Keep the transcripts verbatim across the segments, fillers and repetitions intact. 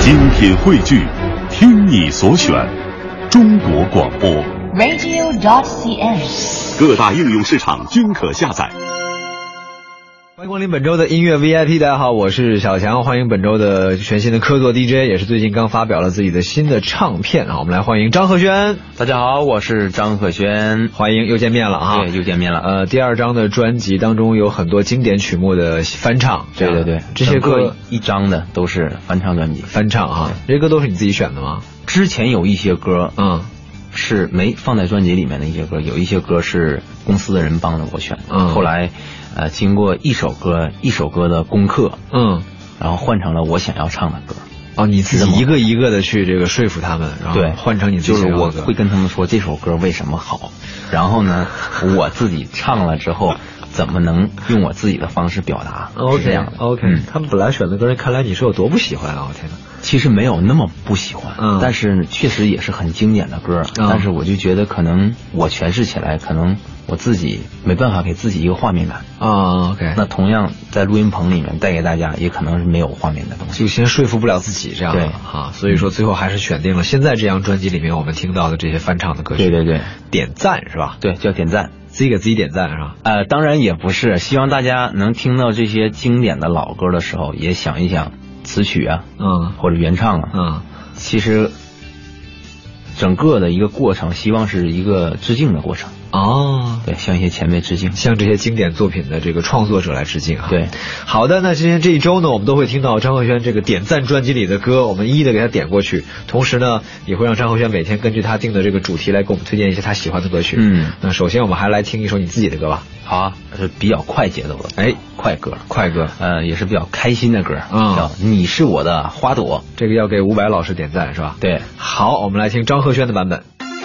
精品汇聚，听你所选，中国广播 radio dot c n， 各大应用市场均可下载。 欢迎光临本周的音乐 V I P， 大家好，我是小强，欢迎本周的全新的客座 D J， 也是最近刚发表了自己的新的唱片啊，我们来欢迎张赫宣。 大家好，我是张赫宣， 欢迎，又见面了啊！ 对，又见面了。 呃，第二张的专辑当中有很多经典曲目的翻唱， 对对对， 这些歌一张的都是翻唱专辑， 翻唱啊，这些歌都是你自己选的吗？ 之前有一些歌， 嗯。 是没放在专辑里面的一些歌，有一些歌是公司的人帮着我选的。 嗯， 后来，呃，经过一首歌一首歌的攻克， 嗯， 然后换成了我想要唱的歌。 哦，你自己一个一个的去这个说服他们，然后换成你自己就是我会跟他们说这首歌为什么好，然后呢，我自己唱了之后。怎么能用我自己的方式表达？ OK， 是这样的。 OK，、嗯、他们本来选的歌，看来你是有多不喜欢啊！我天哪， 其实没有那么不喜欢， 嗯， 但是确实也是很经典的歌，嗯、但是我就觉得可能我诠释起来，可能我自己没办法给自己一个画面感啊。OK， 那同样在录音棚里面带给大家，也可能是没有画面的东西， 就先说服不了自己这样。 对哈，所以说最后还是选定了现在这张专辑里面我们听到的这些翻唱的歌曲。 对对对， 点赞是吧？ 对，叫点赞。 自己给自己点赞是吧？ 呃，当然也不是，希望大家能听到这些经典的老歌的时候，也想一想词曲啊， 嗯， 或者原唱啊， 嗯， 其实整个的一个过程，希望是一个致敬的过程。 哦， 对，向一些前辈致敬， 向这些经典作品的这个创作者来致敬啊。 对， 好的，那今天这一周呢，我们都会听到张赫宣这个点赞专辑里的歌，我们一一的给他点过去，同时呢，也会让张赫宣每天根据他定的这个主题来给我们推荐一些他喜欢的歌曲。 嗯， 那首先我们还来听一首你自己的歌吧。 好啊，是比较快节奏的， 哎， 快歌， 快歌， 呃，也是比较开心的歌， 嗯， 叫《你是我的花朵》， 这个要给伍佰老师点赞是吧？ 对， 好，我们来听张赫宣的版本。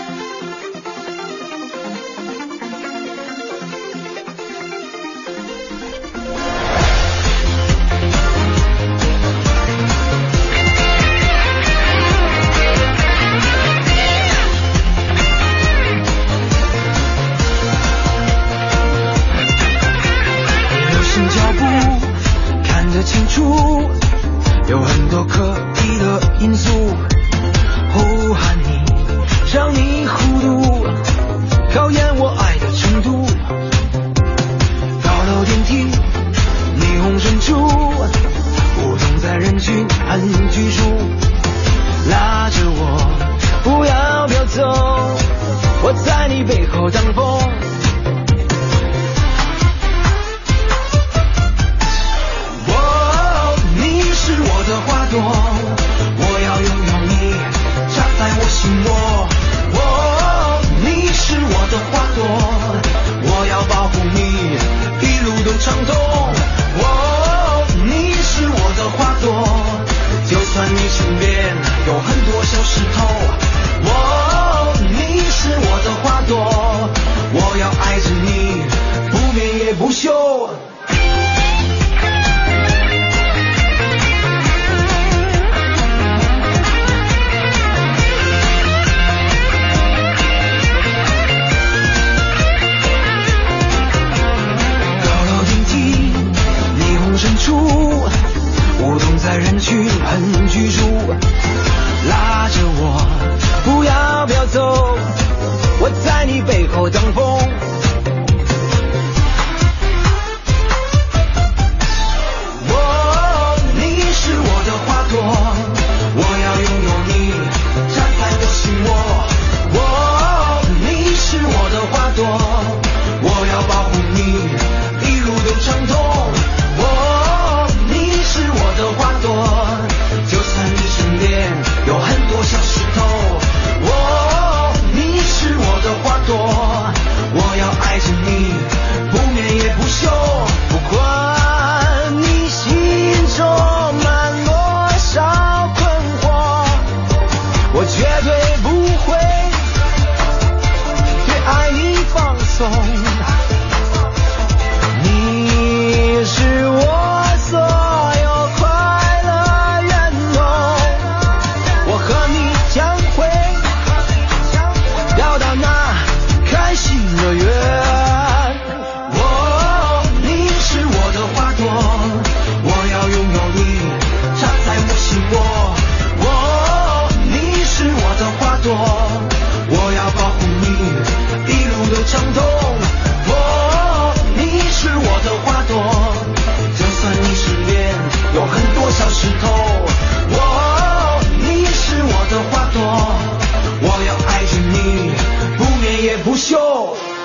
有很多可疑的因素，呼喊你，让你糊涂，考验我爱的程度。高楼电梯，霓虹深处，不同在人群很拘束，拉着我，不要飘走，我在你背后挡风。是我的花朵，我要拥有你，扎在我心窝。哦，你是我的花朵，我要保护你，一路都畅通。哦，你是我的花朵，就算你身边有很多小石头。哦，你是我的花朵，我要爱着你，不眠也不休。深处，舞动在人群很拘束，拉着我，不要飘走，我在你背后挡风。哦，你是我的花朵，我要拥有你，扎在我心窝。哦，你是我的花朵，我要保护你，一路都畅通。的花朵，就算你身边有很多小石头。哦，你是我的花朵， 不休。